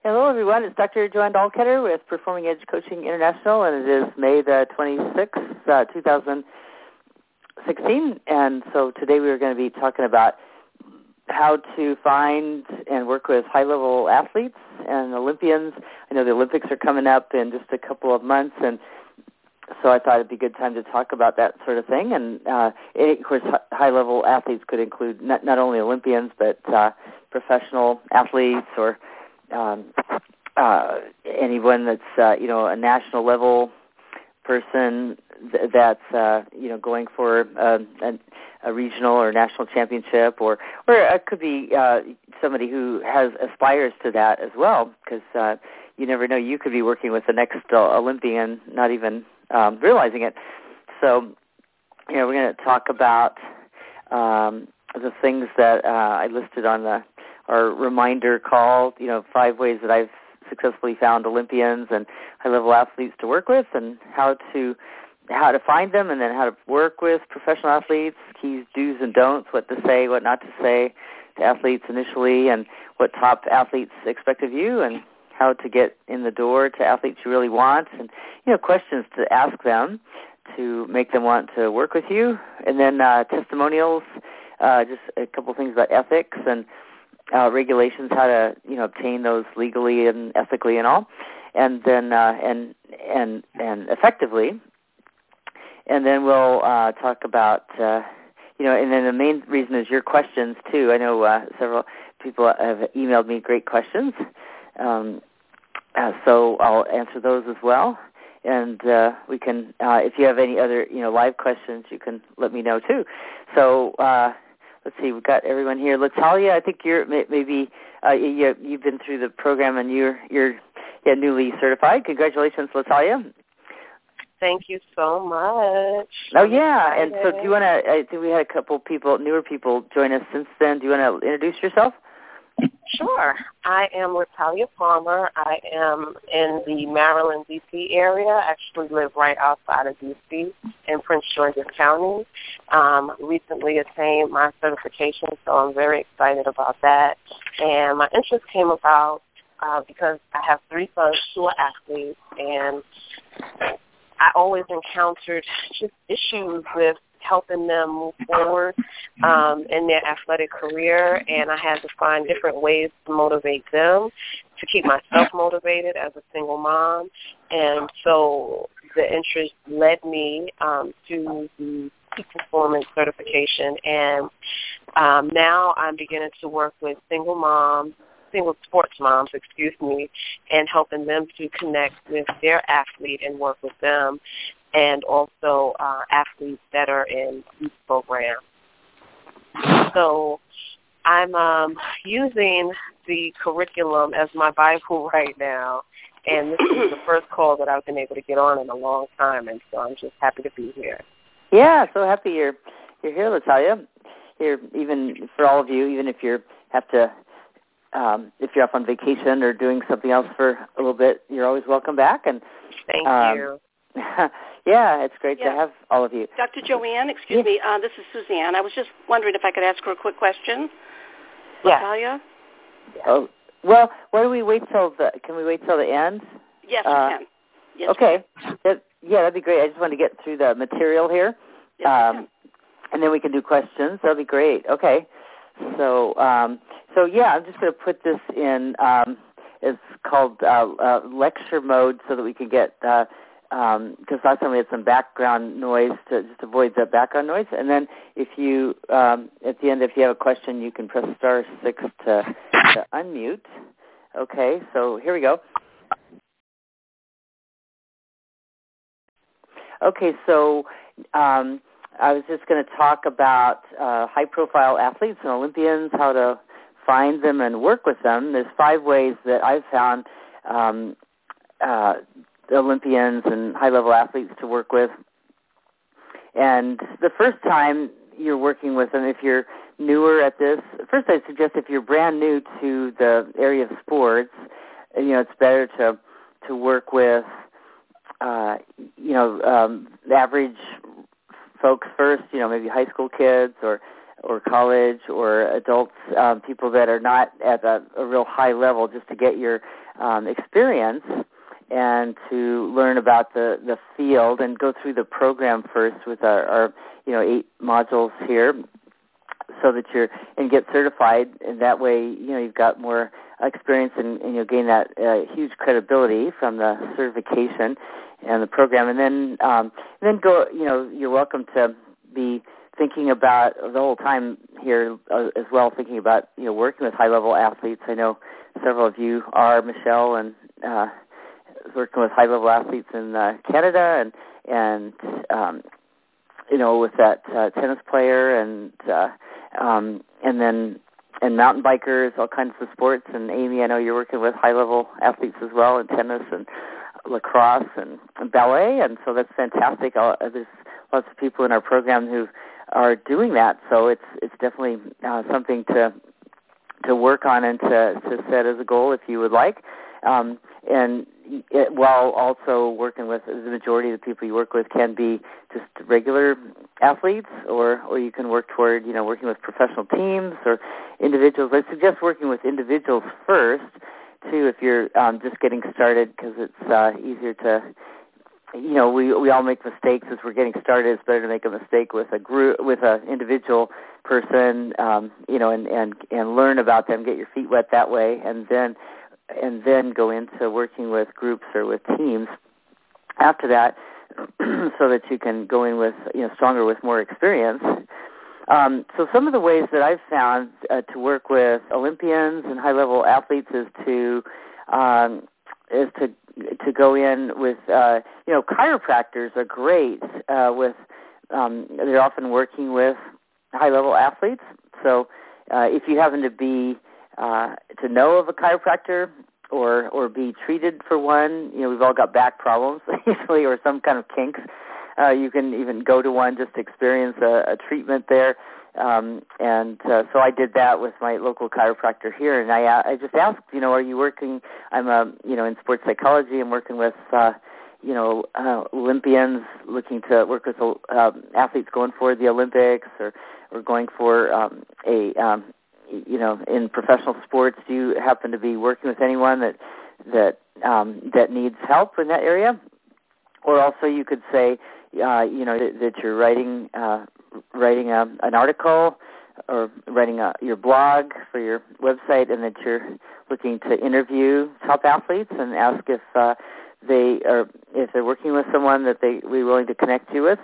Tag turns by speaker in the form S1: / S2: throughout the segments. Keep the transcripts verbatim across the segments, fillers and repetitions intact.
S1: Hello, everyone. It's Doctor Joanne Dahlketter with Performing Edge Coaching International, and it is May the twenty-sixth, uh, two thousand sixteen. And so today we are going to be talking about how to find and work with high-level athletes and Olympians. I know the Olympics are coming up in just a couple of months, and so I thought it'd be a good time to talk about that sort of thing. And, uh, it, of course, high-level athletes could include not, not only Olympians, but uh, professional athletes or um, uh, anyone that's, uh, you know, a national level person th- that's, uh, you know, going for uh, a, a regional or national championship, or, or it could be uh, somebody who has aspires to that as well, because uh, you never know, you could be working with the next uh, Olympian, not even um, realizing it. So, you know, we're going to talk about um, the things that uh, I listed on the our reminder call, you know, five ways that I've successfully found Olympians and high-level athletes to work with, and how to how to find them, and then how to work with professional athletes, keys, do's and don'ts, what to say, what not to say to athletes initially, and what top athletes expect of you, and how to get in the door to athletes you really want, and, you know, questions to ask them to make them want to work with you, and then uh, testimonials, uh, just a couple things about ethics and Uh, regulations, how to, you know, obtain those legally and ethically and all, and then uh, and and and effectively. And then we'll uh, talk about, uh, you know, and then the main reason is your questions too. I know uh, several people have emailed me great questions, um, uh, so I'll answer those as well. And uh, we can, uh, if you have any other, you know, live questions, you can let me know too. So. Uh, Let's see, we've got everyone here. Latalia, I think you're maybe uh, you, you've been through the program and you're you're yeah, newly certified. Congratulations, Latalia.
S2: Thank you so much.
S1: Oh yeah, and so do you want to? I think we had a couple people, newer people, join us since then. Do you want to introduce yourself?
S2: Sure. I am Latalia Palmer. I am in the Maryland, D C area. I actually live right outside of D C in Prince George's County. Um, recently attained my certification, so I'm very excited about that. And my interest came about uh, because I have three sons who are athletes, and I always encountered just issues with helping them move forward um, in their athletic career, and I had to find different ways to motivate them, to keep myself motivated as a single mom. And so the interest led me um, to the peak performance certification, and um, now I'm beginning to work with single moms, single sports moms, excuse me, and helping them to connect with their athlete and work with them, and also uh, athletes that are in youth programs. So I'm um, using the curriculum as my Bible right now, and this is the first call that I've been able to get on in a long time, and so I'm just happy to be here.
S1: Yeah, so happy you're you're here, Latalia. Here, even for all of you, even if you have to, um, if you're off on vacation or doing something else for a little bit, you're always welcome back. And
S2: thank
S1: um,
S2: you.
S1: Yeah, it's great
S3: yeah.
S1: to have all of you.
S3: Doctor Joanne, excuse
S1: yeah.
S3: me, uh, this is Suzanne. I was just wondering if I could ask her a quick question.
S2: Yeah.
S3: Latalia?
S1: Oh, well, why do we wait till the, can we wait till the end?
S3: Yes,
S1: uh,
S3: we can. Yes,
S1: okay.
S3: we can.
S1: That, yeah, that'd be great. I just wanted to get through the material here.
S3: Yes,
S1: um,
S3: we can.
S1: And then we can do questions. That'll be great. Okay. So, um, so yeah, I'm just going to put this in, um, it's called uh, uh, lecture mode so that we can get, uh, um, because last time we had some background noise to just avoid the background noise. And then if you, um, at the end, if you have a question, you can press star six to, to unmute. Okay, so here we go. Okay, so um, I was just going to talk about uh, high-profile athletes and Olympians, how to find them and work with them. There's five ways that I've found um, uh, Olympians and high-level athletes to work with. And the first time you're working with them, if you're newer at this, first I suggest if you're brand new to the area of sports, you know, it's better to to work with, uh, you know, um, average folks first, you know, maybe high school kids or or college or adults, um, people that are not at a, a real high level, just to get your um, experience and to learn about the, the field and go through the program first with our, our you know eight modules here, so that you're and get certified, and that way you know you've got more experience and, and you'll gain that uh, huge credibility from the certification and the program, and then um, and then go you know you're welcome to be thinking about the whole time here uh, as well, thinking about you know working with high level athletes. I know several of you are, Michelle, and uh, working with high level athletes in uh, Canada, and and um, you know with that uh, tennis player, and uh, um, and then and mountain bikers, all kinds of sports. And Amy, I know you're working with high level athletes as well in tennis and lacrosse and, and ballet, and so that's fantastic. I'll, there's lots of people in our program who are doing that, so it's it's definitely uh, something to to work on and to, to set as a goal if you would like. Um, and it, while also working with the majority of the people you work with can be just regular athletes, or, or you can work toward, you know, working with professional teams or individuals. I suggest working with individuals first, too, if you're um, just getting started, because it's uh, easier to, you know, we we all make mistakes as we're getting started. It's better to make a mistake with a group, with an individual person, um, you know, and, and and learn about them, get your feet wet that way, and then and then go into working with groups or with teams after that, so that you can go in with, you know, stronger with more experience. Um, so some of the ways that I've found uh, to work with Olympians and high-level athletes is to um, is to to go in with, uh, you know, chiropractors are great uh, with. Um, they're often working with high-level athletes. So uh, if you happen to be uh, to know of a chiropractor or or be treated for one, you know, we've all got back problems usually, or some kind of kinks. Uh, you can even go to one just to experience a, a treatment there. Um, and uh, so I did that with my local chiropractor here, and I I just asked, you know, are you working? I'm a you know in sports psychology. I'm working with uh, you know uh, Olympians, looking to work with uh, athletes going for the Olympics, or or going for um, a um, you know in professional sports. Do you happen to be working with anyone that that um, that needs help in that area? Or also you could say, uh, you know, that, that you're writing uh, writing a, an article or writing a, your blog for your website, and that you're looking to interview top athletes and ask if uh, they are if they're working with someone that they be willing to connect you with.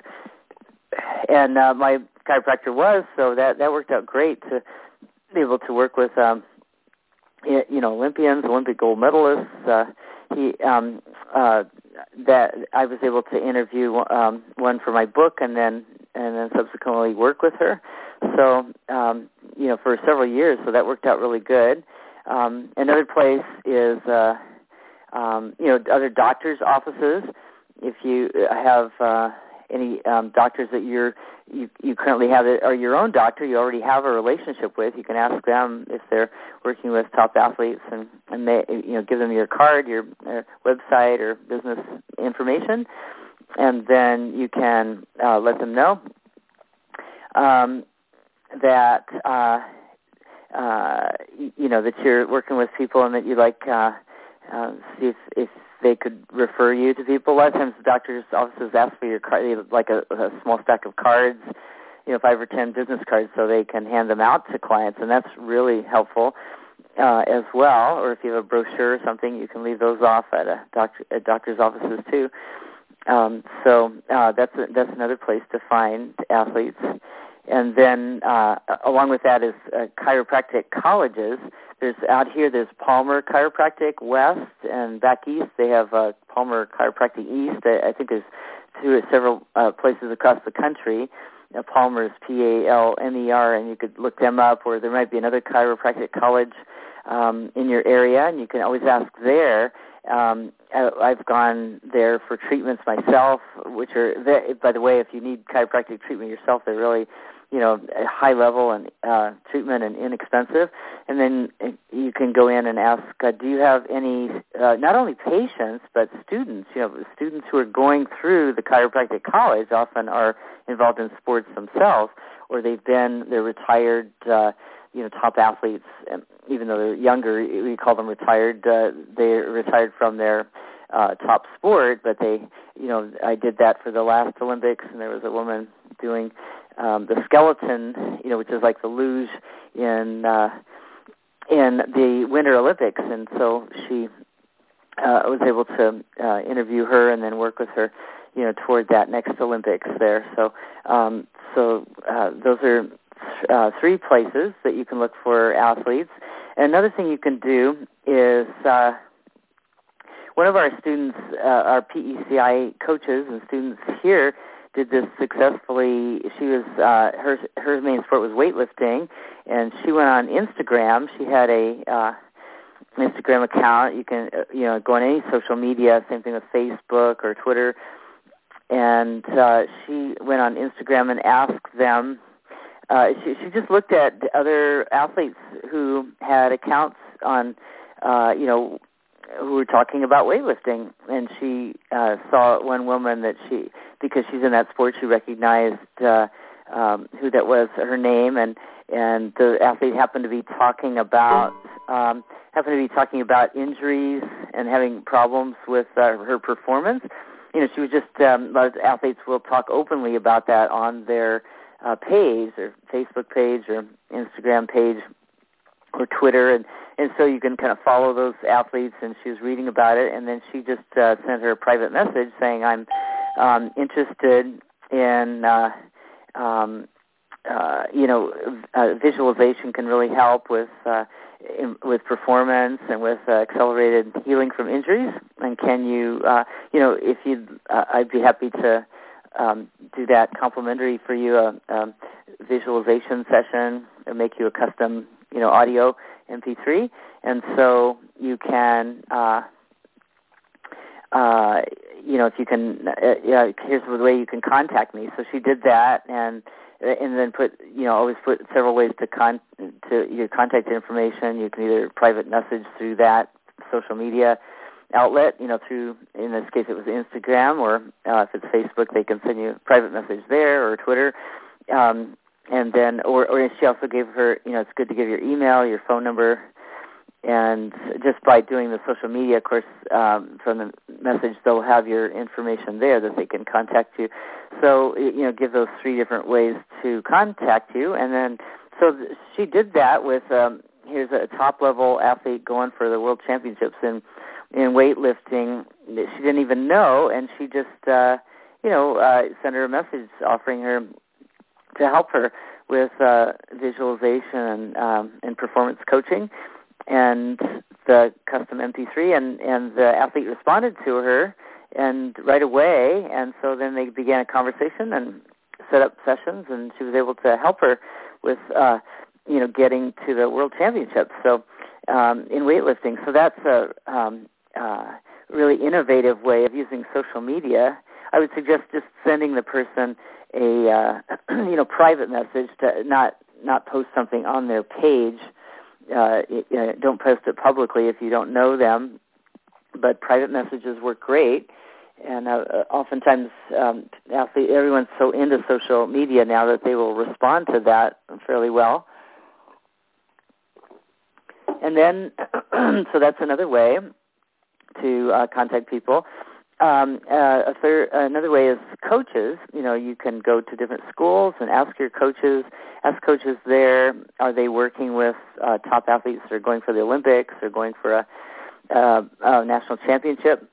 S1: And uh, my chiropractor was, so that that worked out great to be able to work with um, you know Olympians, Olympic gold medalists. Uh, he um, uh, that I was able to interview um, one for my book, and then and then subsequently work with her. So um, you know for several years. So that worked out really good. Um, another place is uh, um, you know other doctors' offices. If you have uh, any um, doctors that you're you, you currently have, or your own doctor you already have a relationship with, you can ask them if they're working with top athletes, and, and they, you know, give them your card, your, your website or business information, and then you can uh, let them know um, that uh, uh, you know that you're working with people, and that you like uh, uh, see if, if they could refer you to people. A lot of times the doctor's offices ask for your card, like a, a small stack of cards, you know, five or ten business cards, so they can hand them out to clients, and that's really helpful uh, as well. Or if you have a brochure or something, you can leave those off at a doctor at doctor's offices too. Um, so uh, that's a, that's another place to find athletes. And then uh, along with that is uh, chiropractic colleges. There's out here, there's Palmer Chiropractic West, and back east they have uh, Palmer Chiropractic East. I, I think there's two or several uh, places across the country. Uh, Palmer is P A L M E R, and you could look them up, or there might be another chiropractic college um, in your area, and you can always ask there. Um, I, I've gone there for treatments myself, which are, by the way, if you need chiropractic treatment yourself, they're really, you know, high level and uh, treatment and inexpensive. And then you can go in and ask, uh, do you have any, uh, not only patients, but students, you know, students who are going through the chiropractic college often are involved in sports themselves, or they've been, they're retired, uh, you know, top athletes, even though they're younger, we call them retired. Uh, they're retired from their uh, top sport, but they, you know, I did that for the last Olympics, and there was a woman doing um, the skeleton, you know, which is like the luge in uh, in the Winter Olympics, and so she uh, was able to uh, interview her and then work with her, you know, toward that next Olympics there. So, um, so uh, those are uh, three places that you can look for athletes. And another thing you can do is uh, one of our students, uh, our P E C I coaches and students here, did this successfully. She was uh, her her main sport was weightlifting, and she went on Instagram. She had a uh, Instagram account. You can uh, you know go on any social media. Same thing with Facebook or Twitter. And uh, she went on Instagram and asked them. Uh, she, she just looked at other athletes who had accounts on, uh, you know, who were talking about weightlifting, and she uh, saw one woman that she, because she's in that sport, she recognized uh, um, who that was, her name, and and the athlete happened to be talking about um, happened to be talking about injuries and having problems with uh, her performance. You know, she was just um, a lot of athletes will talk openly about that on their uh, page or Facebook page or Instagram page or Twitter, and, and so you can kind of follow those athletes, and she was reading about it, and then she just uh, sent her a private message saying, I'm um, interested in, uh, um, uh, you know, uh, visualization can really help with uh, in, with performance and with uh, accelerated healing from injuries, and can you, uh, you know, if you, uh, I'd be happy to um, do that complimentary for you, a, a visualization session, or make you a custom, you know, audio M P three, and so you can, uh, uh, you know, if you can, uh, yeah, here's the way you can contact me. So she did that, and and then put, you know, always put several ways to con to your contact information. You can either private message through that social media outlet, you know, through, in this case it was Instagram, or uh, if it's Facebook, they can send you a private message there, or Twitter. Um, and then, or, or she also gave her, you know, it's good to give your email, your phone number, and just by doing the social media, of course, um, from the message, they'll have your information there that they can contact you. So, you know, give those three different ways to contact you. And then, so th- she did that with, um, here's a top-level athlete going for the World Championships in, in weightlifting. She didn't even know, and she just, uh, you know, uh, sent her a message offering her to help her with uh, visualization and, um, and performance coaching, and the custom M P three, and, and the athlete responded to her and right away, and so then they began a conversation and set up sessions, and she was able to help her with, uh, you know, getting to the World Championships. So um, in weightlifting, so that's a um, uh, really innovative way of using social media. I would suggest just sending the person a uh, you know private message, to not not post something on their page. Uh, you know, don't post it publicly if you don't know them, but private messages work great. And uh, oftentimes, um, athlete, everyone's so into social media now that they will respond to that fairly well. And then, so that's another way to uh, contact people. Um, uh, a third, another way is coaches. You know, you can go to different schools and ask your coaches, ask coaches there, are they working with uh, top athletes that are going for the Olympics or going for a, uh, a national championship,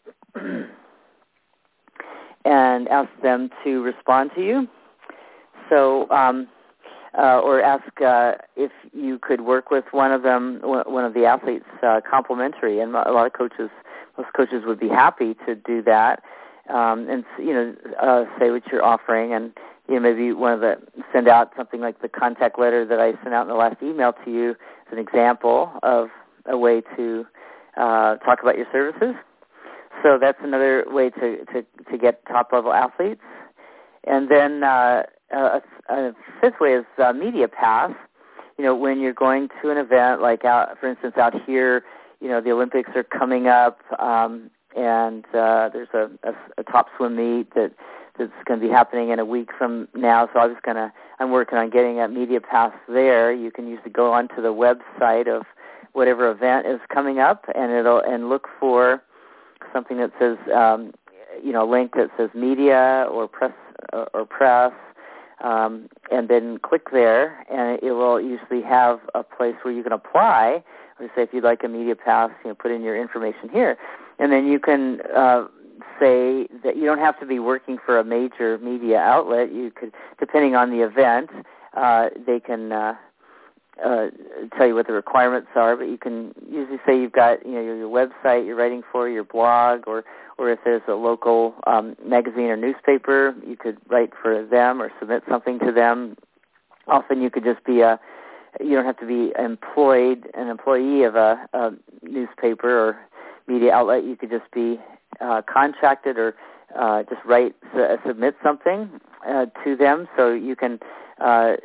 S1: and ask them to respond to you. So, um, uh, or ask uh, if you could work with one of them, one of the athletes, uh, complimentary. And a lot of coaches, most coaches would be happy to do that, um, and you know, uh, say what you're offering, and you know, maybe one of the send out something like the contact letter that I sent out in the last email to you as an example of a way to uh, talk about your services. So that's another way to to, to get top level athletes. And then uh, a, a fifth way is uh, media pass. You know, when you're going to an event, like out, for instance, out here, you know, the Olympics are coming up, um, and uh, there's a, a, a top swim meet that that's going to be happening in a week from now. So I was going to, I'm working on getting a media pass there. You can usually go onto the website of whatever event is coming up, and it'll and look for something that says, um, you know, a link that says media or press or, or press, um, and then click there, and it will usually have a place where you can apply. Or say if you'd like a media pass, you know, put in your information here, and then you can uh, say that you don't have to be working for a major media outlet. You could, depending on the event, uh, they can. Uh, Uh, tell you what the requirements are, but you can usually say you've got, you know, your, your website you're writing for, your blog, or, or if there's a local um, magazine or newspaper, you could write for them or submit something to them. Often you could just be a, you don't have to be employed, an employee of a, a newspaper or media outlet. You could just be uh, contracted or uh, just write, uh, submit something uh, to them, so you can uh,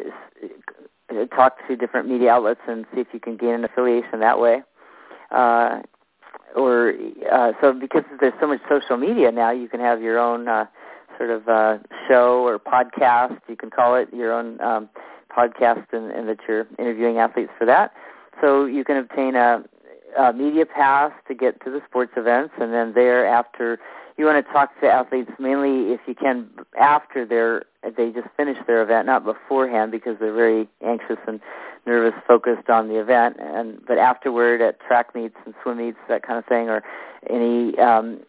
S1: talk to different media outlets and see if you can gain an affiliation that way. Uh, or uh, so because there's so much social media now, you can have your own uh, sort of uh, show or podcast. You can call it your own um, podcast, and, and that you're interviewing athletes for that. So you can obtain a, a media pass to get to the sports events, and then thereafter you want to talk to athletes mainly, if you can, after they're, they just finish their event, not beforehand, because they're very anxious and nervous, focused on the event. And but afterward, at track meets and swim meets, that kind of thing, or any um,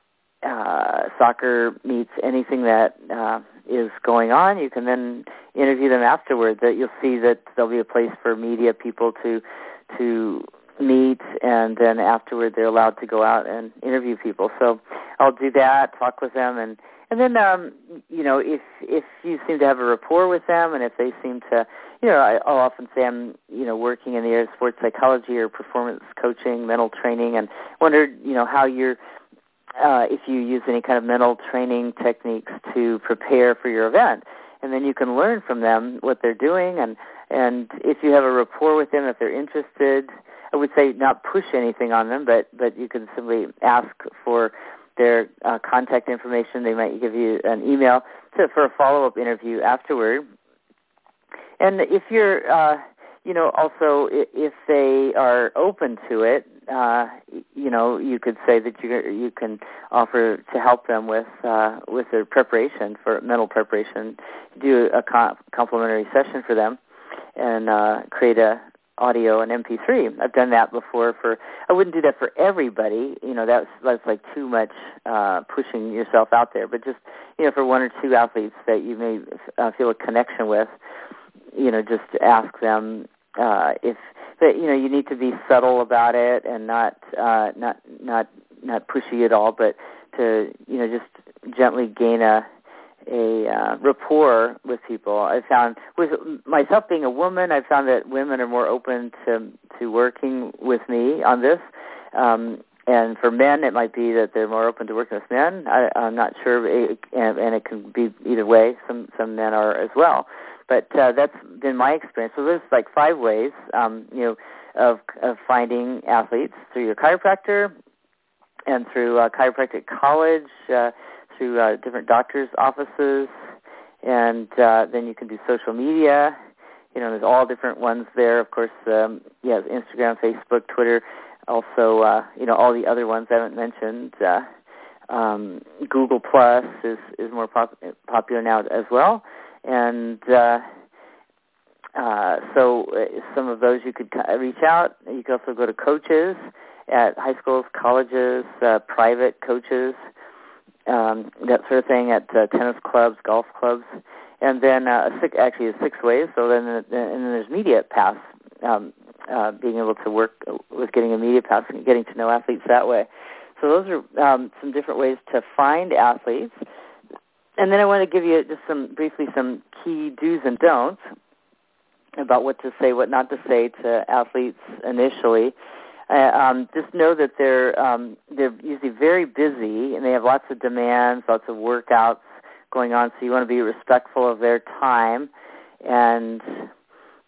S1: uh, soccer meets, anything that uh, is going on, you can then interview them afterward. That you'll see that there'll be a place for media people to to meet, and then afterward they're allowed to go out and interview people. So I'll do that, talk with them, and and then um, you know, if if you seem to have a rapport with them, and if they seem to, you know, I, I'll often say I'm, you know, working in the area of sports psychology or performance coaching, mental training, and wondered, you know, how you're, uh, if you use any kind of mental training techniques to prepare for your event, and then you can learn from them what they're doing, and and if you have a rapport with them, if they're interested. I would say not push anything on them, but, but you can simply ask for their uh, contact information. They might give you an email to, for a follow-up interview afterward. And if you're, uh, you know, also if they are open to it, uh, you know, you could say that you you can offer to help them with uh, with their preparation for mental preparation. Do a com- complimentary session for them, and uh, create a audio and M P three. I've done that before. For I wouldn't do that for everybody. You know, that's that's like too much uh, pushing yourself out there. But just, you know, for one or two athletes that you may uh, feel a connection with, you know, just ask them uh, if that, you know, you need to be subtle about it and not uh, not not not pushy at all, but to, you know, just gently gain a a uh, rapport with people. I found, with myself being a woman, I found that women are more open to to working with me on this. Um, and for men, it might be that they're more open to working with men. I, I'm not sure, and, and it can be either way. Some some men are as well. But uh, that's been my experience. So there's like five ways, um, you know, of of finding athletes: through your chiropractor, and through uh, chiropractic college. Uh, through uh, different doctors' offices, and uh, then you can do social media. You know, there's all different ones there. Of course, um, yeah, Instagram, Facebook, Twitter, also, uh, you know, all the other ones I haven't mentioned. Uh, um, Google Plus is, is more pop- popular now as well. And uh, uh, so uh, some of those you could reach out. You could also go to coaches at high schools, colleges, uh, private coaches, Um, that sort of thing, at uh, tennis clubs, golf clubs, and then uh, six, actually six ways. So then, and then there's media pass, um, uh, being able to work with getting a media pass and getting to know athletes that way. So those are um, some different ways to find athletes. And then I want to give you just some briefly some key do's and don'ts about what to say, what not to say to athletes initially. Uh, um, just know that they're um, they're usually very busy, and they have lots of demands, lots of workouts going on. So you want to be respectful of their time. And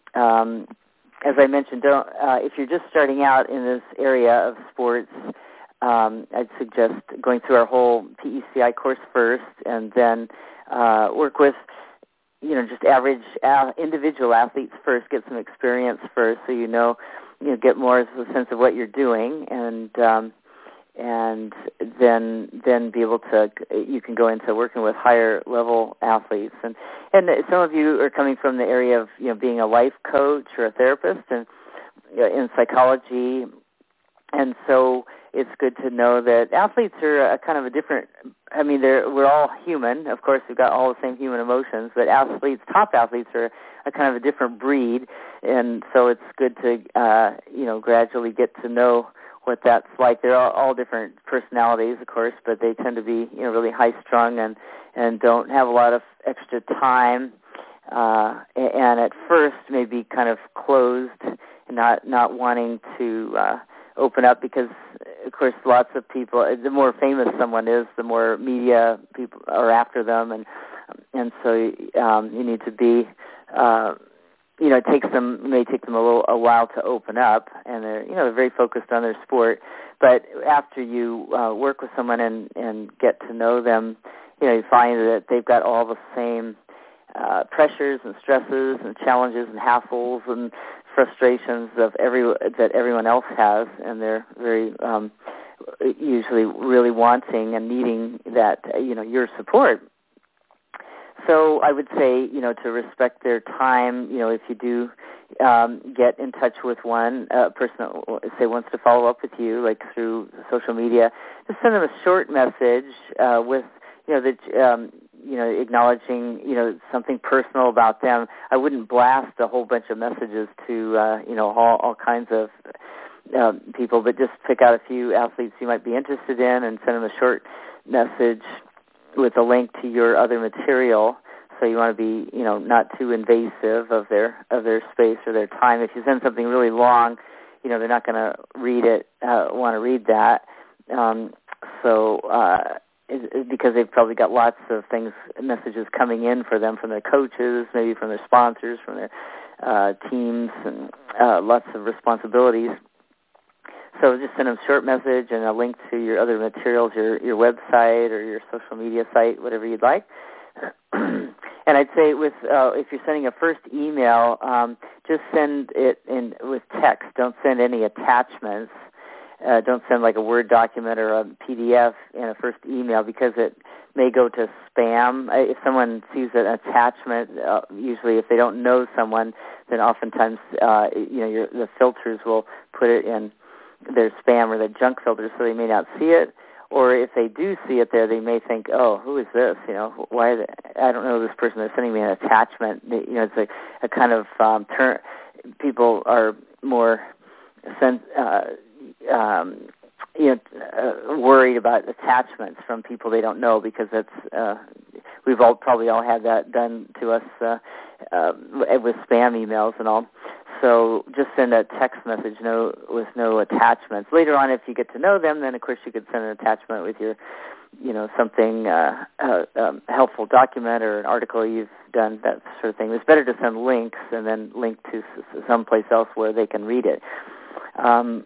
S1: um, as I mentioned, don't uh, if you're just starting out in this area of sports, um, I'd suggest going through our whole P E C I course first, and then uh, work with, you know, just average uh, individual athletes first, get some experience first, so you know, you know, get more of a sense of what you're doing, and um, and then then be able to, you can go into working with higher level athletes, and and some of you are coming from the area of, you know, being a life coach or a therapist, and you know, in psychology, and so it's good to know that athletes are a kind of a different, I mean, they're, we're all human. Of course, we've got all the same human emotions, but athletes, top athletes, are a kind of a different breed, and so it's good to, uh, you know, gradually get to know what that's like. They're all, all different personalities, of course, but they tend to be, you know, really high-strung and, and don't have a lot of extra time, uh, and at first maybe kind of closed and not, not wanting to uh, open up because, of course, lots of people, the more famous someone is, the more media people are after them, and and so um, you need to be, uh, you know, it takes them, it may take them a little a while to open up, and they're, you know, they're very focused on their sport. But after you uh, work with someone and, and get to know them, you know, you find that they've got all the same uh, pressures and stresses and challenges and hassles and frustrations of every that everyone else has, and they're very um, usually really wanting and needing that, you know, your support. So I would say, you know, to respect their time, you know, if you do um, get in touch with one uh, person that, say, wants to follow up with you, like through social media, just send them a short message uh, with, you know, that, um, you know, acknowledging, you know, something personal about them. I wouldn't blast a whole bunch of messages to, uh, you know, all, all kinds of um, people, but just pick out a few athletes you might be interested in and send them a short message with a link to your other material. So you want to be, you know, not too invasive of their of their space or their time. If you send something really long, you know, they're not going to read it, uh, want to read that. Um, so uh, it, it, because they've probably got lots of things, messages coming in for them from their coaches, maybe from their sponsors, from their uh, teams, and uh, lots of responsibilities. So just send them a short message and a link to your other materials, your your website or your social media site, whatever you'd like. And I'd say with uh, if you're sending a first email, um, just send it in with text. Don't send any attachments. Uh, don't send like a Word document or a P D F in a first email because it may go to spam. If someone sees an attachment, uh, usually if they don't know someone, then oftentimes uh, you know your, the filters will put it in their spam or their junk filters, so they may not see it. Or if they do see it there, they may think, "Oh, who is this? You know, why? Are they, I don't know this person. They're sending me an attachment." They, you know, it's a, a kind of um, turn. People are more sen- uh, um, you know, uh, worried about attachments from people they don't know because that's uh, we've all probably all had that done to us uh, uh, with spam emails and all. So just send a text message no, with no attachments. Later on, if you get to know them, then of course you could send an attachment with your, you know, something, uh, uh, um, helpful document or an article you've done, that sort of thing. It's better to send links and then link to someplace else where they can read it. Um,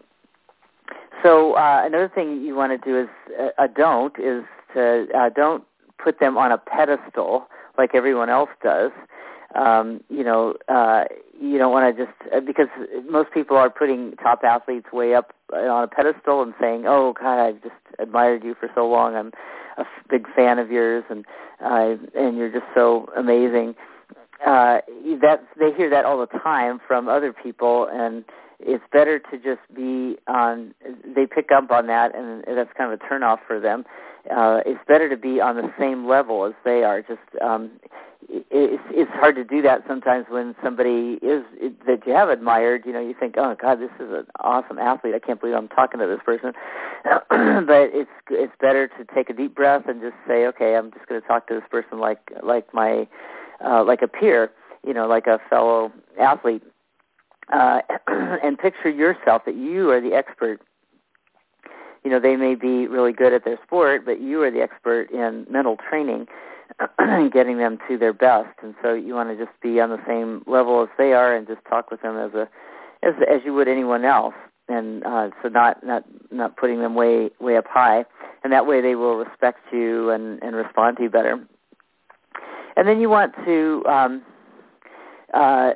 S1: so uh, another thing you want to do is a, a don't is to uh, don't put them on a pedestal like everyone else does. Um, you know, uh, you don't want to just, uh, because most people are putting top athletes way up on a pedestal and saying, "Oh, God, I've just admired you for so long. I'm a f- big fan of yours, and uh, and you're just so amazing." Uh, that they hear that all the time from other people, and it's better to just be on. They pick up on that, and that's kind of a turnoff for them. Uh, it's better to be on the same level as they are. Just um, it's, it's hard to do that sometimes when somebody is that you have admired. You know, you think, "Oh God, this is an awesome athlete. I can't believe I'm talking to this person." But it's it's better to take a deep breath and just say, "Okay, I'm just going to talk to this person like like my uh, like a peer. You know, like a fellow athlete." Uh, and picture yourself that you are the expert. You know, they may be really good at their sport, but you are the expert in mental training and getting them to their best. And so you want to just be on the same level as they are and just talk with them as a as as you would anyone else. and uh, so not, not not putting them way way up high, and that way they will respect you and, and respond to you better. And then you want to, um, uh,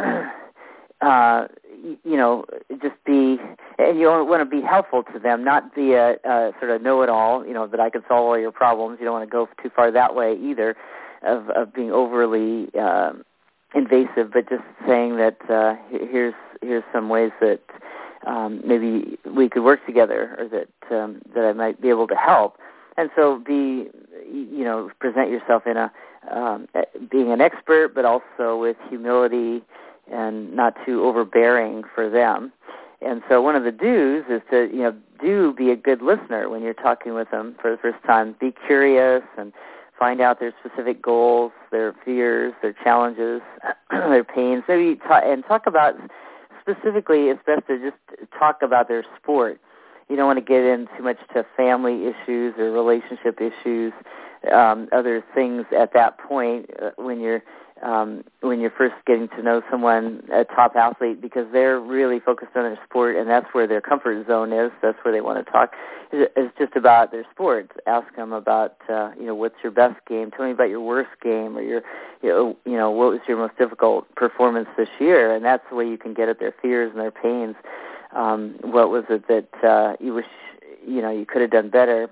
S1: uh, you know, just be, and you want to be helpful to them, not be a, a sort of know-it-all, you know, that I can solve all your problems. You don't want to go too far that way either, of, of being overly uh, invasive, but just saying that uh, here's here's some ways that um, maybe we could work together, or that um, that I might be able to help. And so be, you know, present yourself in a um, being an expert, but also with humility and not too overbearing for them. And so one of the do's is to, you know, do be a good listener when you're talking with them for the first time. Be curious and find out their specific goals, their fears, their challenges, their pains. Maybe ta- and talk about, specifically, it's best to just talk about their sport. You don't want to get in too much to family issues or relationship issues, um, other things at that point uh, when you're um, when you're first getting to know someone, a top athlete, because they're really focused on their sport, and that's where their comfort zone is. That's where they want to talk. It's just about their sport. Ask them about, uh, you know, what's your best game? Tell me about your worst game, or your, you know, you know, what was your most difficult performance this year? And that's the way you can get at their fears and their pains. Um, what was it that uh, you wish, you know, you could have done better?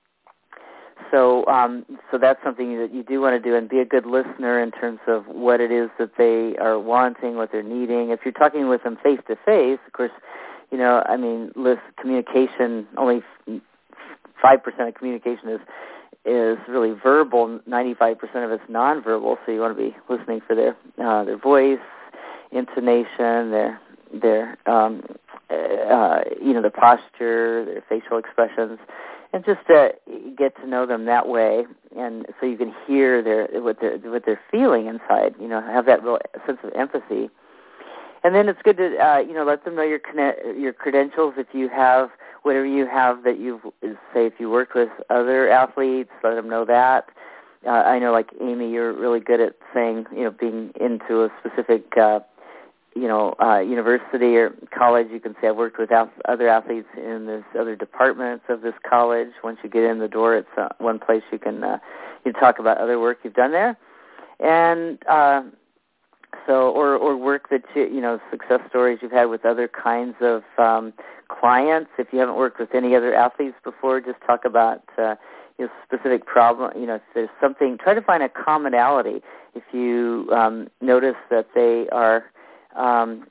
S1: So, um, so that's something that you do want to do, and be a good listener in terms of what it is that they are wanting, what they're needing. If you're talking with them face to face, of course, you know, I mean, list communication. Only five percent of communication is is really verbal. Ninety-five percent of it's nonverbal. So you want to be listening for their uh, their voice, intonation, their their um, uh, you know, the posture, their facial expressions, and just uh, get to know them that way, and so you can hear their what they're what they're feeling inside. You know, have that real sense of empathy. And then it's good to uh, you know, let them know your your credentials. If you have whatever you have that you've, say, if you worked with other athletes, let them know that. Uh, I know, like Amy, you're really good at saying, you know, being into a specific uh, you know, uh, university or college. You can say, I've worked with ath- other athletes in this other departments of this college. Once you get in the door, it's uh, one place you can uh, you talk about other work you've done there, and uh, so or or work that you, you know, success stories you've had with other kinds of um, clients. If you haven't worked with any other athletes before, just talk about uh, you know, specific problem. You know, if there's something, try to find a commonality. If you um, notice that they are Um,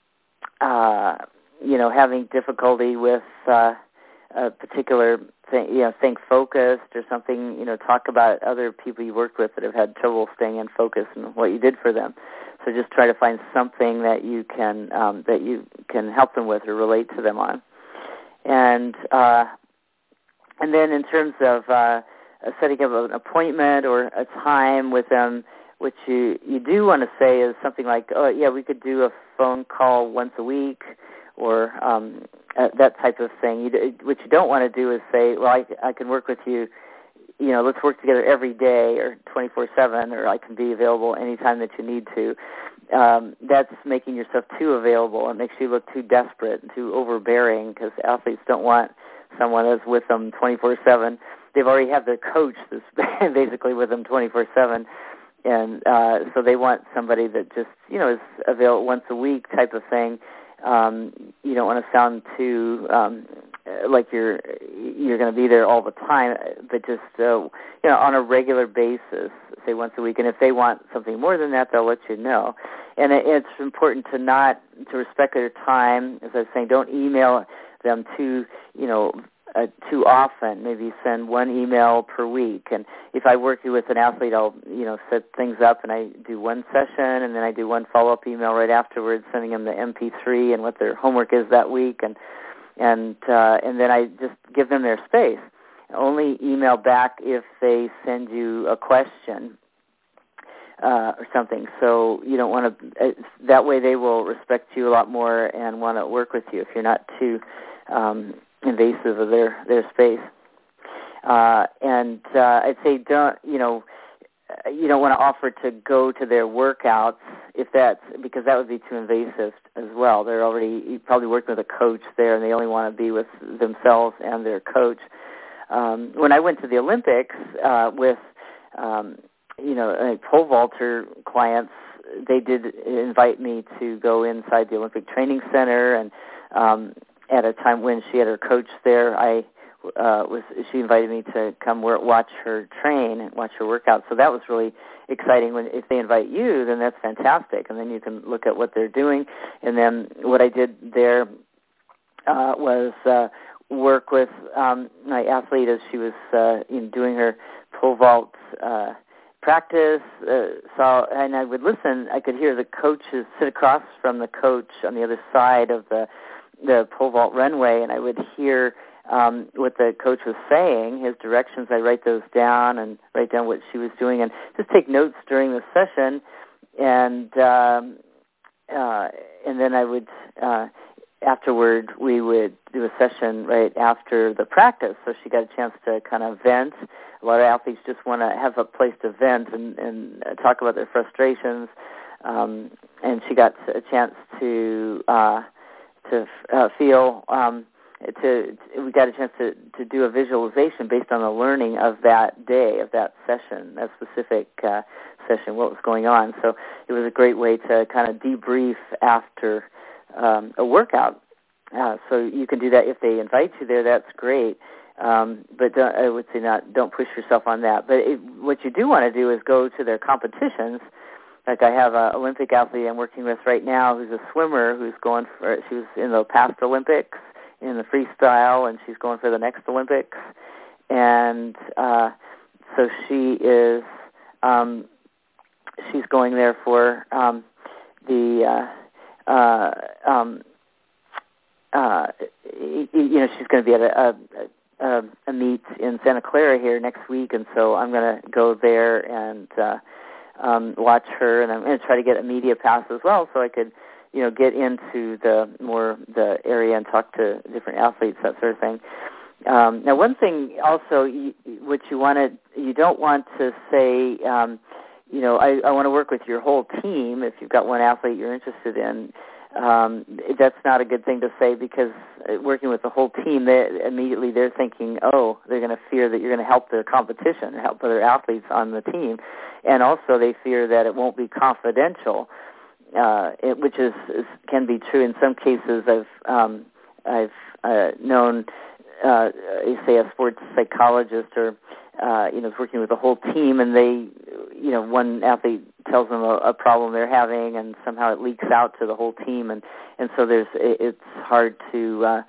S1: uh, you know, having difficulty with uh, a particular thing, you know, think focused or something, you know, talk about other people you worked with that have had trouble staying in focus and what you did for them. So just try to find something that you can um, that you can help them with or relate to them on. And uh, and then in terms of uh, setting up an appointment or a time with them, what you, you do want to say is something like, oh, yeah, we could do a phone call once a week, or um, uh, that type of thing. You, what you don't want to do is say, well, I, I can work with you, you know, let's work together every day or twenty-four seven, or I can be available anytime that you need to. Um, that's making yourself too available. It makes you look too desperate and too overbearing, because athletes don't want someone that's with them twenty-four seven. They've already have their coach that's basically with them twenty-four seven. And uh, so they want somebody that just, you know, is available once a week type of thing. Um, you don't want to sound too um, like you're you're going to be there all the time, but just uh, you know, on a regular basis, say once a week. And if they want something more than that, they'll let you know. And it, it's important to not to respect their time. As I was saying, don't email them too, you know, Uh, too often. Maybe send one email per week. And if I work with an athlete, I'll, you know, set things up, and I do one session, and then I do one follow-up email right afterwards, sending them the M P three and what their homework is that week, and and uh, and then I just give them their space. Only email back if they send you a question uh, or something. So you don't want to. Uh, that way, they will respect you a lot more and want to work with you if you're not too Um, invasive of their, their space. Uh, and uh, I'd say don't, you know, you don't want to offer to go to their workouts if that's because that would be too invasive as well. They're already probably working with a coach there, and they only want to be with themselves and their coach. Um, when I went to the Olympics uh, with, um, you know, uh, pole vaulter clients, they did invite me to go inside the Olympic Training Center, and um, at a time when she had her coach there, I uh, was she invited me to come work, watch her train and watch her workout. So that was really exciting. When if they invite you, then that's fantastic, and then you can look at what they're doing. And then what I did there uh, was uh, work with um, my athlete as she was uh, you know, doing her pole vault uh, practice, uh, saw, and I would listen. I could hear the coaches sit across from the coach on the other side of the the pole vault runway, and I would hear um, what the coach was saying, his directions. I write those down and write down what she was doing, and just take notes during the session. And um, uh, and then I would uh, afterward we would do a session right after the practice, so she got a chance to kind of vent. A lot of athletes just want to have a place to vent and, and talk about their frustrations, um, and she got a chance to uh, to uh, feel. Um, to we got a chance to, to do a visualization based on the learning of that day, of that session, that specific uh, session, what was going on. So it was a great way to kind of debrief after um, a workout. Uh, so you can do that if they invite you there. That's great. Um, but don't, I would say not. Don't push yourself on that. But it, what you do want to do is go to their competitions. Like I have an Olympic athlete I'm working with right now who's a swimmer who's going for. She was in the past Olympics in the freestyle, and she's going for the next Olympics. And uh, so she is. Um, she's going there for um, the. Uh, uh, um, uh, you know, she's going to be at a. a Uh, a meet in Santa Clara here next week, and so I'm going to go there and uh, um, watch her, and I'm going to try to get a media pass as well, so I could, you know, get into the more the area and talk to different athletes, that sort of thing. Um, now, one thing also, you, what you want to, you don't want to say, um, you know, I, I want to work with your whole team. If you've got one athlete you're interested in, um, that's not a good thing to say, because working with the whole team, they, immediately they're thinking, oh, they're going to fear that you're going to help their competition, help other athletes on the team, and also they fear that it won't be confidential, uh, it, which is, is can be true in some cases. I've um, I've uh, known, uh, say, a sports psychologist or uh, you know, is working with the whole team, and they, you know, one athlete tells them a, a problem they're having, and somehow it leaks out to the whole team, and, and so there's it, it's hard to, uh,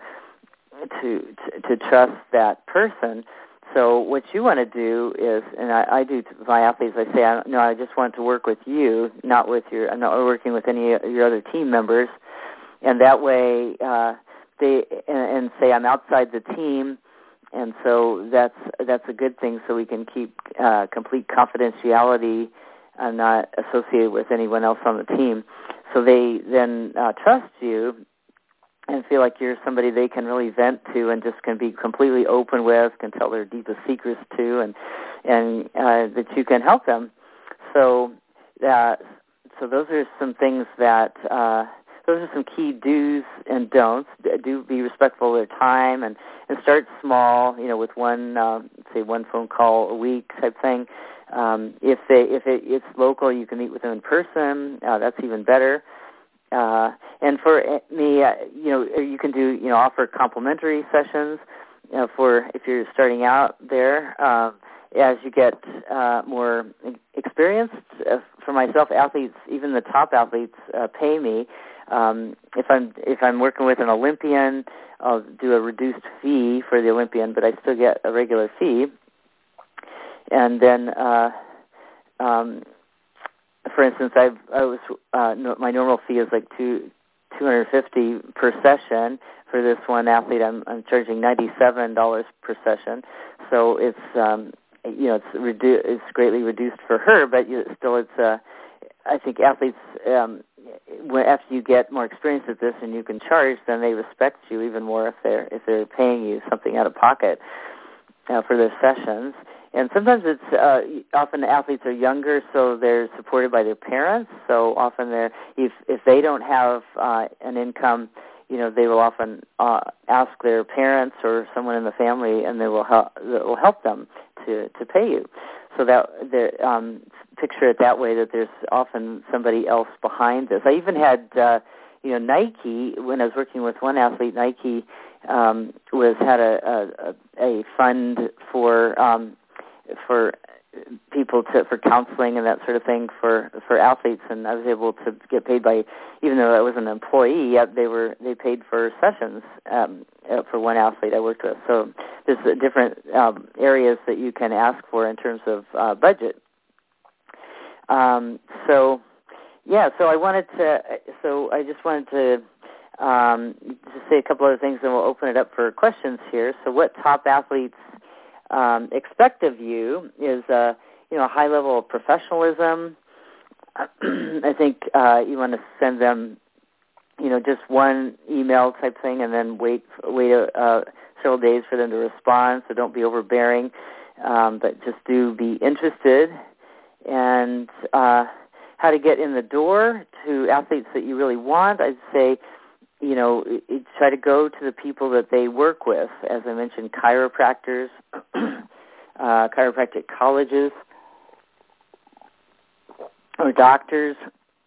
S1: to to to trust that person. So what you want to do is, and I, I do to my athletes, I say, I, no, I just want to work with you, not with your, I'm not working with any of your other team members, and that way uh, they and, and say I'm outside the team. And so that's that's a good thing, so we can keep uh, complete confidentiality and not associated with anyone else on the team. So they then uh, trust you and feel like you're somebody they can really vent to and just can be completely open with, can tell their deepest secrets to, and and uh, that you can help them. So uh, so those are some things that. Uh, Those are some key do's and don'ts. Do be respectful of their time, and, and start small. You know, with one, uh, say, one phone call a week type thing. Um, if they, if it, it's local, you can meet with them in person. Uh, that's even better. Uh, and for me, uh, you know, you can do, you know, offer complimentary sessions uh, for if you're starting out there. Uh, as you get uh, more experienced, uh, for myself, athletes, even the top athletes, uh, pay me. Um, if I'm if I'm working with an Olympian, I'll do a reduced fee for the Olympian, but I still get a regular fee. And then, uh, um, for instance, I've I was uh, no, my normal fee is like two two hundred fifty per session. For this one athlete, I'm I'm charging ninety seven dollars per session. So it's um, you know it's redu- it's greatly reduced for her, but you, still it's uh, I think athletes. Um, After you get more experience at this and you can charge, then they respect you even more if they're if they're paying you something out of pocket uh, for their sessions. And sometimes it's uh, often the athletes are younger, so they're supported by their parents. So often they're if if they don't have uh, an income, you know, they will often uh, ask their parents or someone in the family, and they will help that will help them to, to pay you. So that the um, picture it that way, that there's often somebody else behind this. I even had uh, you know Nike, when I was working with one athlete, Nike um, was had a, a, a fund for um, for people to for counseling and that sort of thing for for athletes, and I was able to get paid by, even though I was an employee, yet they were they paid for sessions um, for one athlete I worked with. So there's uh, different um, areas that you can ask for in terms of uh, budget. Um, so yeah, so I wanted to so I just wanted to um, just say a couple other things, and we'll open it up for questions here. So what top athletes Um, expect of you is a you know a high level of professionalism. I think uh, you want to send them you know just one email type thing, and then wait wait uh, several days for them to respond. So don't be overbearing, um, but just do be interested. And uh, how to get in the door to athletes that you really want, I'd say, you know, try to go to the people that they work with. As I mentioned, chiropractors, uh, chiropractic colleges, or doctors'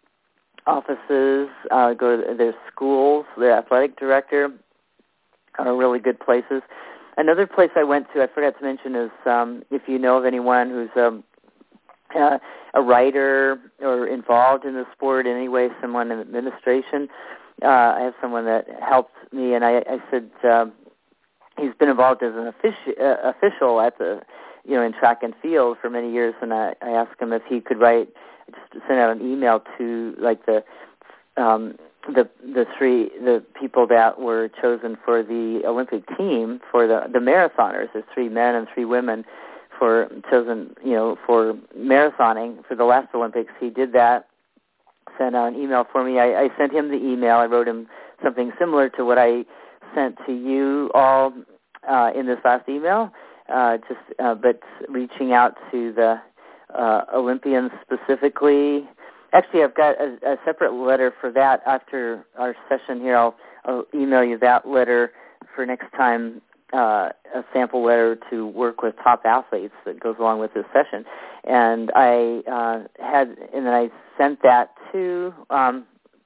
S1: offices, uh, go to their schools, their athletic director are really good places. Another place I went to, I forgot to mention, is um, if you know of anyone who's um, uh, a writer or involved in the sport in any way, someone in administration. Uh, I have someone that helped me, and I, I said um, he's been involved as an offici- uh, official at the, you know, in track and field for many years, and I, I asked him if he could write, just send out an email to like the um, the the three the people that were chosen for the Olympic team for the the marathoners. There's three men and three women for chosen, you know, for marathoning for the last Olympics. He did that. Sent out an email for me. I, I sent him the email. I wrote him something similar to what I sent to you all uh, in this last email, uh, just uh, but reaching out to the uh, Olympians specifically. Actually, I've got a, a separate letter for that after our session here. I'll, I'll email you that letter for next time, uh, a sample letter to work with top athletes that goes along with this session. And I uh, had, and then I sent that to um,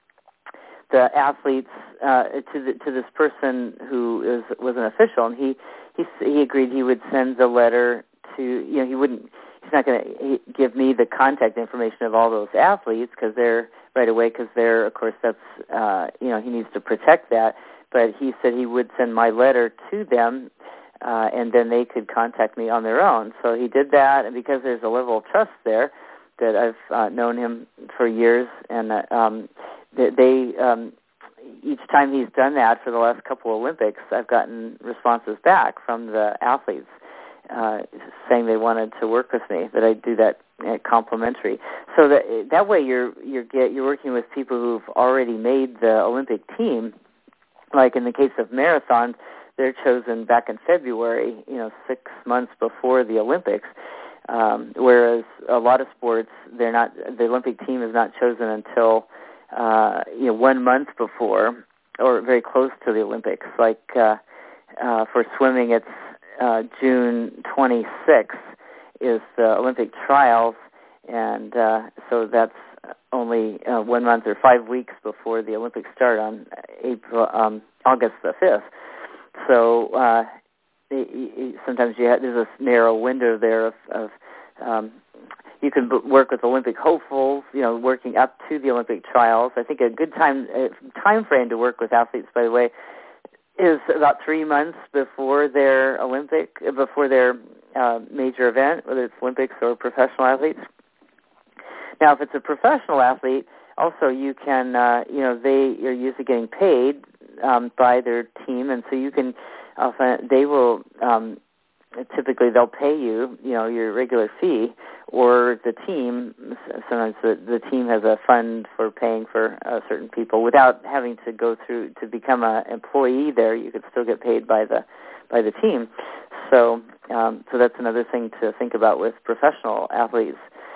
S1: the athletes, uh, to the, to this person who is was an official, and he he he agreed he would send the letter to, you know, he wouldn't, he's not going to give me the contact information of all those athletes because they're right away because they're, of course, that's uh, you know, he needs to protect that. But he said he would send my letter to them, uh, and then they could contact me on their own. So he did that, and because there's a level of trust there, that I've uh, known him for years, and uh, um, they um, each time he's done that for the last couple of Olympics, I've gotten responses back from the athletes uh, saying they wanted to work with me, that I do that uh, complimentary. So that that way you're you're get you're working with people who've already made the Olympic team. Like in the case of marathons, they're chosen back in February, you know, six months before the Olympics. Um, whereas a lot of sports, they're not. The Olympic team is not chosen until uh, you know one month before, or very close to the Olympics. Like uh, uh, for swimming, it's uh, June twenty-sixth is the Olympic trials, and uh, so that's only uh, one month or five weeks before the Olympics start on April, um, August the fifth. So uh, it, it, sometimes you have, there's a narrow window there of, of um, you can b- work with Olympic hopefuls, you know, working up to the Olympic trials. I think a good time uh, time frame to work with athletes, by the way, is about three months before their Olympic, before their uh, major event, whether it's Olympics or professional athletes. Now, if it's a professional athlete, also you can, uh, you know, they are usually getting paid um, by their team, and so you can, often they will, um, typically they'll pay you, you know, your regular fee, or the team, sometimes the, the team has a fund for paying for uh, certain people without having to go through, to become an employee there, you could still get paid by the by the team. So Um, so that's another thing to think about with professional athletes.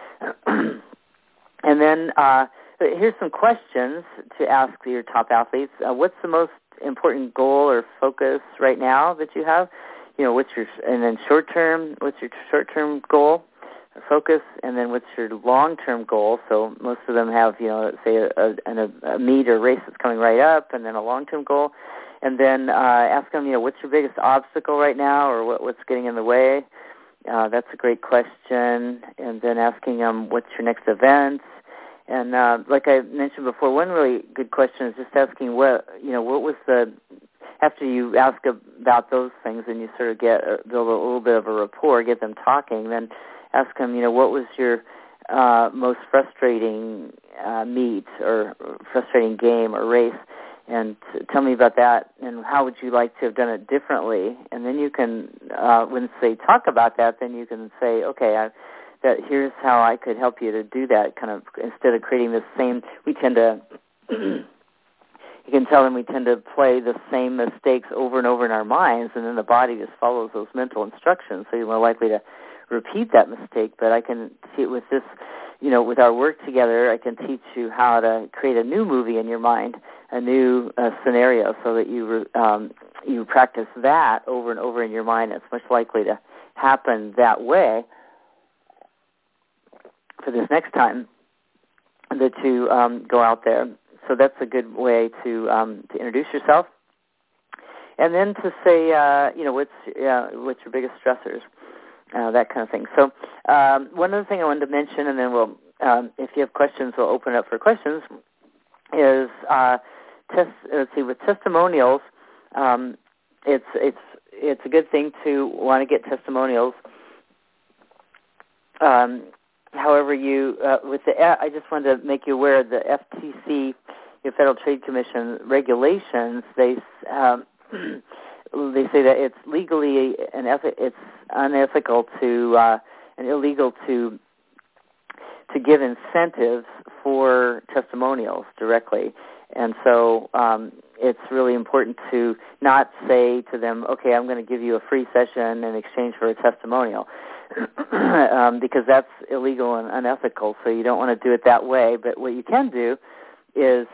S1: And then uh, here's some questions to ask your top athletes. Uh, what's the most important goal or focus right now that you have? You know, what's your, and then short term, what's your short-term goal or focus, and then what's your long-term goal? So most of them have, you know, say a, a, a meet or race that's coming right up, and then a long-term goal. And then uh, ask them, you know, what's your biggest obstacle right now, or what, what's getting in the way? Uh, that's a great question. And then asking them, what's your next event? And uh, like I mentioned before, one really good question is just asking what, you know, what was the, after you ask about those things and you sort of get, uh, build a little bit of a rapport, get them talking, then ask them, you know, what was your uh, most frustrating uh, meet or frustrating game or race? And t- tell me about that, and how would you like to have done it differently? And then you can, uh, when they talk about that, then you can say, okay, I, that here's how I could help you to do that. Kind of instead of creating the same, we tend to, you can tell them we tend to play the same mistakes over and over in our minds, and then the body just follows those mental instructions. So you're more likely to repeat that mistake. But I can see it with this, you know, with our work together, I can teach you how to create a new movie in your mind, a new uh, scenario, so that you um, you practice that over and over in your mind. It's much likely to happen that way for this next time that you um, go out there. So that's a good way to um, to introduce yourself, and then to say, uh, you know, what's uh, what's your biggest stressors. Uh, that kind of thing. So um, one other thing I wanted to mention, and then we'll, um, if you have questions, we'll open it up for questions, is uh, test, let's see, with testimonials, um, it's it's it's a good thing to want to get testimonials. Um, however, you uh, with the I just wanted to make you aware of the F T C, the Federal Trade Commission regulations. They um, they say that it's legally and it's unethical to uh, and illegal to to give incentives for testimonials directly, and so um, it's really important to not say to them, "Okay, I'm going to give you a free session in exchange for a testimonial," um, because that's illegal and unethical. So you don't want to do it that way. But what you can do is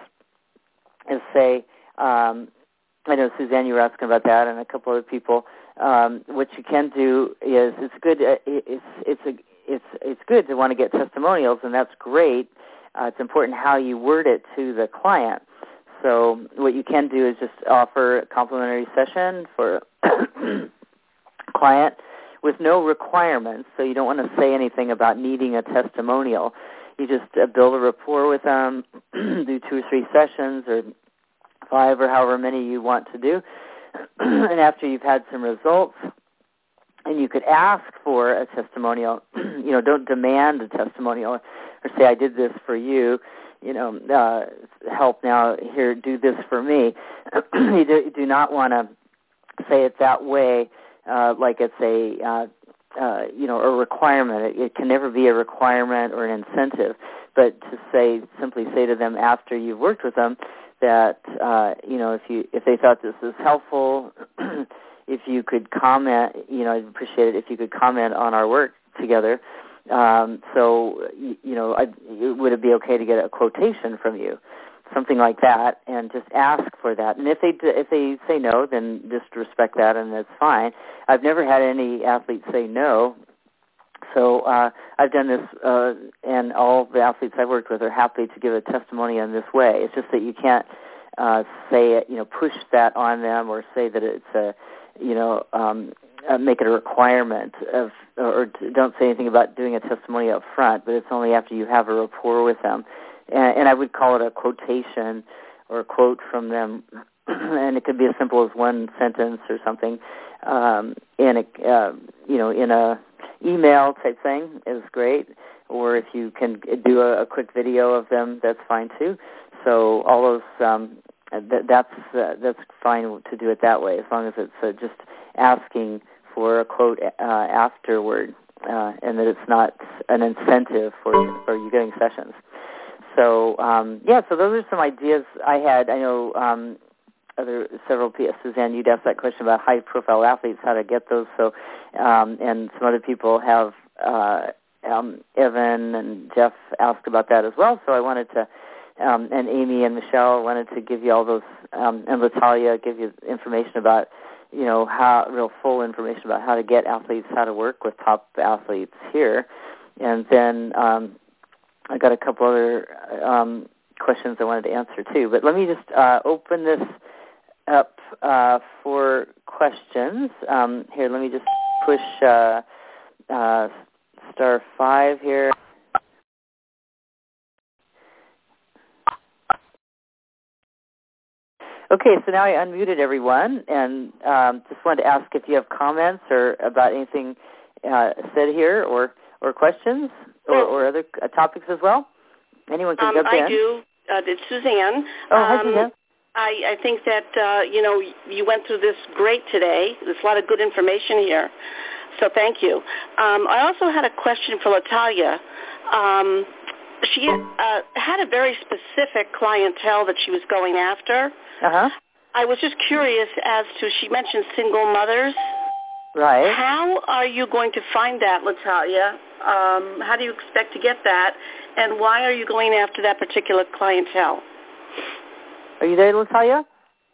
S1: is say. Um, I know, Suzanne, you were asking about that, and a couple other people. Um, what you can do is it's good. Uh, it's it's a it's it's good to want to get testimonials, and that's great. Uh, it's important how you word it to the client. So what you can do is just offer a complimentary session for a client with no requirements. So you don't want to say anything about needing a testimonial. You just uh, build a rapport with them, do two or three sessions, or five or however many you want to do. And after you've had some results, and you could ask for a testimonial, you know, don't demand a testimonial or say, I did this for you, you know, uh, help now, here, do this for me. you, do, you do not want to say it that way, uh, like it's a, uh, uh, you know, a requirement. It, it can never be a requirement or an incentive, but to say, simply say to them after you've worked with them, that uh, you know, if you if they thought this was helpful, if you could comment, you know, I'd appreciate it if you could comment on our work together. Um, so you, you know, I'd, would it be okay to get a quotation from you, something like that, and just ask for that. And if they if they say no, then just respect that, and that's fine. I've never had any athlete say no. So uh, I've done this, uh, and all the athletes I've worked with are happy to give a testimony in this way. It's just that you can't uh, say it, you know, push that on them, or say that it's a, you know, um, uh, make it a requirement of, or don't say anything about doing a testimony up front. But it's only after you have a rapport with them, and, and I would call it a quotation or a quote from them, and it could be as simple as one sentence or something, um, in a, uh, you know, in a email type thing is great, or if you can do a, a quick video of them, that's fine too. So all those, um, th- that's uh, that's fine to do it that way, as long as it's uh, just asking for a quote uh, afterward, uh, and that it's not an incentive for for you getting sessions. So um, yeah, so those are some ideas I had. I know um, other several people. Suzanne, you'd asked that question about high-profile athletes, how to get those. So, um, and some other people have. Uh, um, Evan and Jeff asked about that as well. So I wanted to, um, and Amy and Michelle wanted to give you all those, um, and Latalia give you information about, you know, how real full information about how to get athletes, how to work with top athletes here, and then um, I got a couple other um, questions I wanted to answer too. But let me just uh, open this up uh, for questions. Um, here, let me just push uh, uh, star five here. Okay, so now I unmuted everyone, and um, just wanted to ask if you have comments or about anything uh, said here, or, or questions, or, or other uh, topics as well. Anyone can
S3: um,
S1: jump
S3: I
S1: in.
S3: I do. Uh, it's Suzanne.
S1: Oh, hi,
S3: um,
S1: Suzanne.
S3: I, I think that, uh, you know, you went through this great today. There's a lot of good information here, so thank you. Um, I also had a question for Latalia. Um, she uh, had a very specific clientele that she was going after.
S1: Uh-huh.
S3: I was just curious as to, she mentioned single mothers.
S1: Right.
S3: How are you going to find that, Latalia? Um, how do you expect to get that? And why are you going after that particular clientele?
S1: Are you there, Latalia?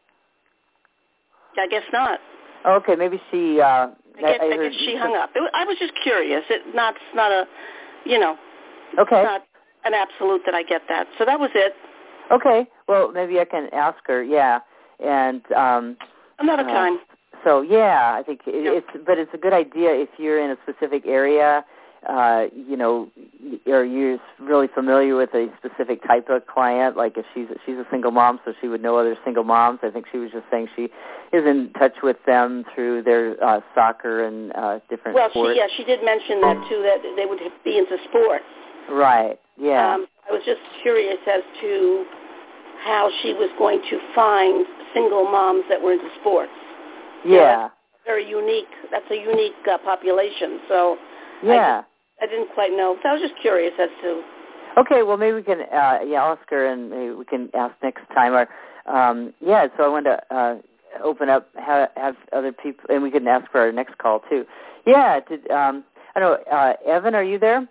S3: I guess not.
S1: Oh, okay, maybe she... Uh,
S3: I guess,
S1: I, I,
S3: I guess she hung up. It was, I was just curious. It not it's not a, you know,
S1: okay.
S3: It's not an absolute that I get that. So that was it.
S1: Okay. Well, maybe I can ask her. Yeah, and um,
S3: another
S1: uh,
S3: time.
S1: So yeah, I think it,
S3: Yep.
S1: it's. But it's a good idea if you're in a specific area. Uh, you know, or you're really familiar with a specific type of client. Like if she's she's a single mom, so she would know other single moms. I think she was just saying she is in touch with them through their uh, soccer and uh, different
S3: well,
S1: sports.
S3: Well, she, yeah, she did mention that too. That they would be into sports.
S1: Right. Yeah.
S3: Um, I was just curious as to how she was going to find single moms that were into sports.
S1: Yeah.
S3: You know, that's very unique. That's a unique uh, population. So
S1: yeah.
S3: I, I didn't quite know. So I was just curious as to.
S1: Okay. Well, maybe we can uh, yeah ask her, and maybe we can ask next time. Or um, yeah. So I wanted to uh, open up, have, have other people, and we can ask for our next call too. Yeah. Did um, I don't know, uh, Evan? Are you there?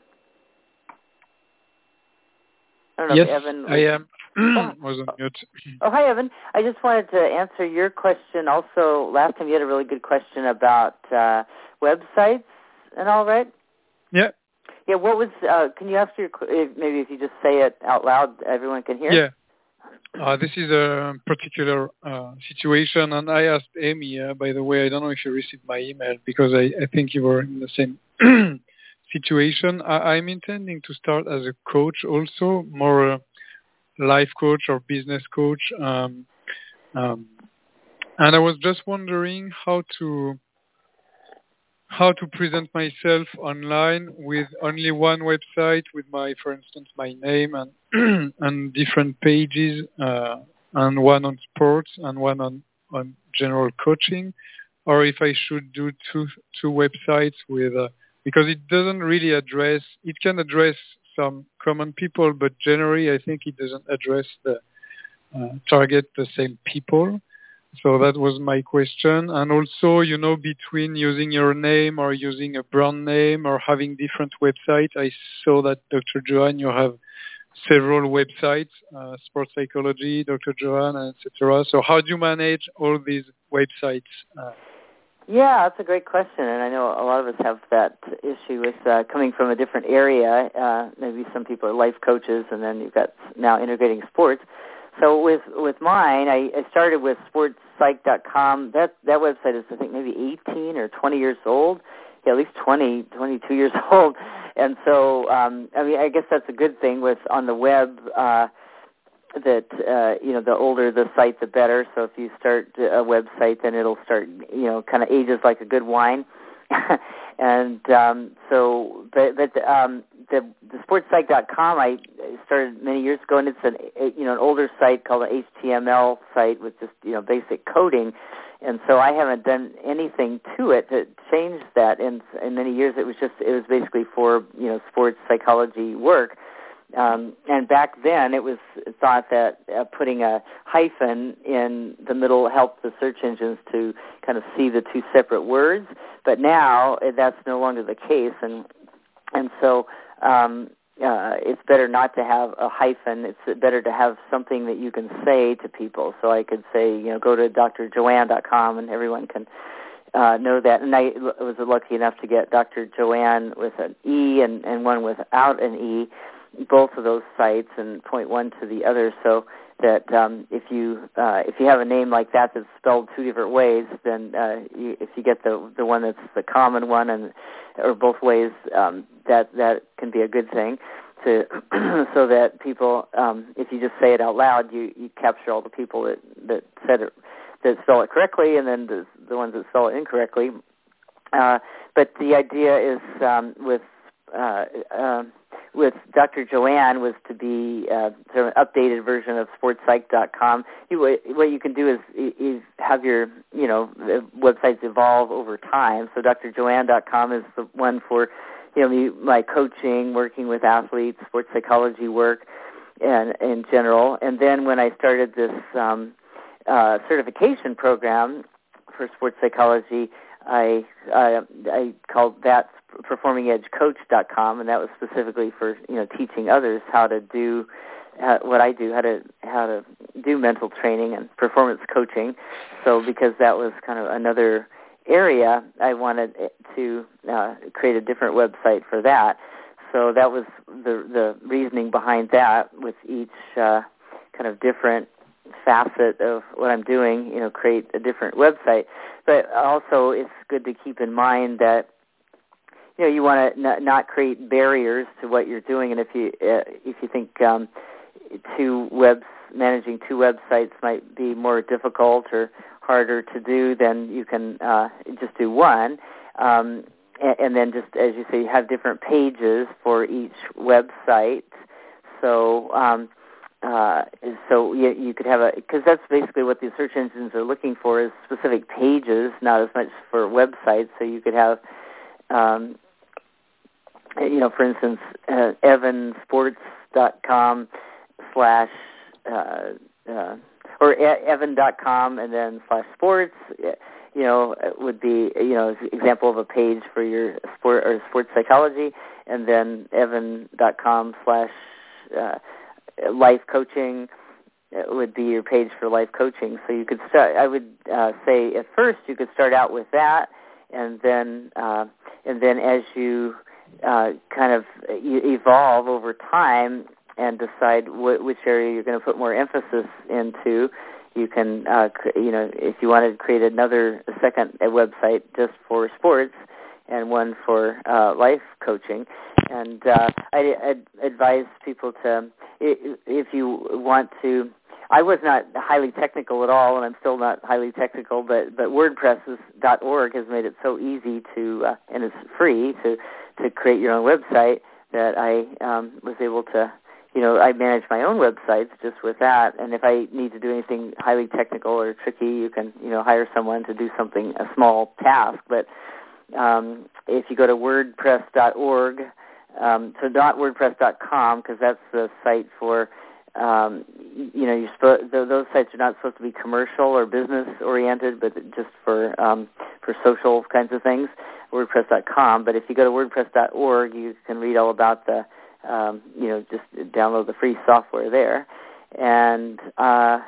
S1: I don't know
S4: yes,
S1: if Evan was,
S4: I am.
S1: oh.
S4: was on mute.
S1: Oh, hi, Evan. I just wanted to answer your question. Also, last time you had a really good question about uh, websites and all, right?
S4: Yeah.
S1: Yeah. What was? Uh, can you ask your maybe if you just say it out loud, everyone can hear?
S4: Yeah. Uh, this is a particular uh, situation, and I asked Amy. Uh, by the way, I don't know if you received my email because I, I think you were in the same situation. I, I'm intending to start as a coach, also more a life coach or business coach, um, um, and I was just wondering how to. how to present myself online with only one website with my, for instance, my name and and different pages, uh, and one on sports and one on, on general coaching, or if I should do two two websites with, uh, because it doesn't really address, it can address some common people, but generally I think it doesn't address the, uh, target the same people. So that was my question. And also, you know, between using your name or using a brand name or having different websites, I saw that Doctor Joanne, you have several websites, uh, Sports Psychology, Doctor Joanne, et cetera. So how do you manage all these websites? Uh,
S1: yeah, that's a great question. And I know a lot of us have that issue with uh, coming from a different area. Uh, maybe some people are life coaches, and then you've got now integrating sports. So with with mine, I, I started with sports psych dot com. That that website is, I think, maybe eighteen or twenty years old. Yeah, at least twenty, twenty-two years old. And so, um, I mean, I guess that's a good thing with on the web. Uh, that uh, you know, the older the site, the better. So if you start a website, then it'll start, you know, kind of ages like a good wine. and um, so, but but um, the the sports psych dot com I started many years ago, and it's an you know an older site called an H T M L site with just you know basic coding, and so I haven't done anything to it to change that. In in many years, it was just it was basically for you know sports psychology work. Um, and back then, it was thought that uh, putting a hyphen in the middle helped the search engines to kind of see the two separate words. But now that's no longer the case, and and so um, uh, it's better not to have a hyphen. It's better to have something that you can say to people. So I could say, you know, go to D R Joanne dot com, and everyone can uh, know that. And I was lucky enough to get Doctor Joanne with an E and, and one without an E, both of those sites, and point one to the other, so that um, if you uh, if you have a name like that that's spelled two different ways, then uh, you, if you get the the one that's the common one, and or both ways, um, that that can be a good thing. To so that people, um, if you just say it out loud, you, you capture all the people that, that said it, that spell it correctly, and then the the ones that spell it incorrectly. Uh, but the idea is um, with uh, uh, with Doctor Joanne was to be uh, sort of an updated version of sports psych dot com. You, what you can do is, is have your you know websites evolve over time. So Doctor Joanne dot com is the one for you know me, my coaching, working with athletes, sports psychology work, and in general. And then when I started this um, uh, certification program for sports psychology, I uh, I called that performing edge coach dot com, and that was specifically for you know teaching others how to do uh, what I do, how to how to do mental training and performance coaching. So because that was kind of another area, I wanted to uh, create a different website for that. So that was the the reasoning behind that. With each uh, kind of different facet of what I'm doing, you know, create a different website. But also, it's good to keep in mind that you know you want to n- not create barriers to what you're doing. And if you uh, if you think um, two webs managing two websites might be more difficult or harder to do, then you can uh, just do one. Um, and, and then just as you say, you have different pages for each website. So. Um, Uh, so you, you could have a, because that's basically what the search engines are looking for, is specific pages, not as much for websites. So you could have, um, you know, for instance, uh, evan sports dot com slash, uh, uh, or evan dot com and then slash sports, you know, would be, you know, an example of a page for your sport or sports psychology, and then evan dot com slash, uh, life coaching would be your page for life coaching. So you could start, I would uh, say at first you could start out with that, and then uh, and then as you uh, kind of evolve over time and decide wh- which area you're going to put more emphasis into, you can, uh, you know, if you wanted to create another a second a website just for sports and one for uh, life coaching. And uh, I, I advise people to, if you want to, I was not highly technical at all, and I'm still not highly technical, but, but WordPress dot org has made it so easy to, uh, and it's free, to, to create your own website that I um, was able to, you know, I manage my own websites just with that. And if I need to do anything highly technical or tricky, you can, you know, hire someone to do something, a small task. But um, if you go to WordPress dot org, Um, so not WordPress dot com, because that's the site for, um, you know, you're spo- those sites are not supposed to be commercial or business oriented, but just for um, for social kinds of things. WordPress dot com. But if you go to WordPress dot org, you can read all about the, um, you know, just download the free software there. And uh,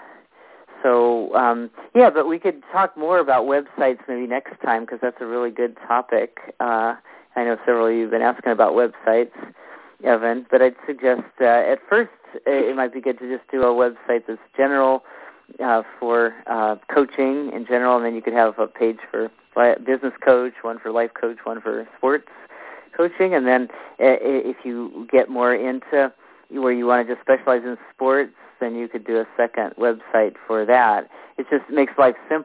S1: so, um, yeah, but we could talk more about websites maybe next time, because that's a really good topic. Uh, I know several of you have been asking about websites, Evan, but I'd suggest uh, at first it might be good to just do a website that's general uh, for uh, coaching in general, and then you could have a page for business coach, one for life coach, one for sports coaching, and then uh, if you get more into where you want to just specialize in sports, then you could do a second website for that. It just makes life simple.